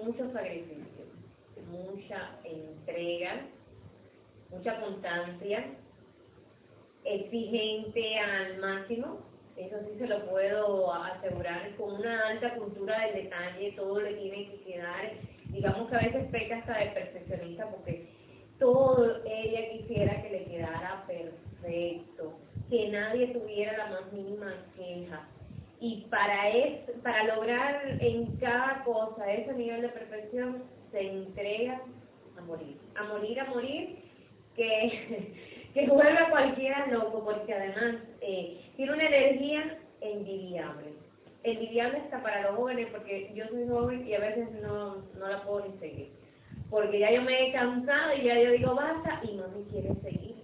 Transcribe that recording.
mucho sacrificio, mucha entrega, mucha constancia, exigente al máximo, eso sí se lo puedo asegurar, con una alta cultura del detalle, todo le tiene que quedar, digamos que a veces peca hasta de perfeccionista porque todo ella quisiera que le quedara perfecto, que nadie tuviera la más mínima queja. Y para lograr en cada cosa ese nivel de perfección, se entrega a morir, a morir, a morir, que vuelve a cualquiera loco, porque además tiene una energía envidiable. Envidiable hasta para los jóvenes, porque yo soy joven y a veces no la puedo ni seguir. Porque ya yo me he cansado y ya yo digo basta y no me quiere seguir.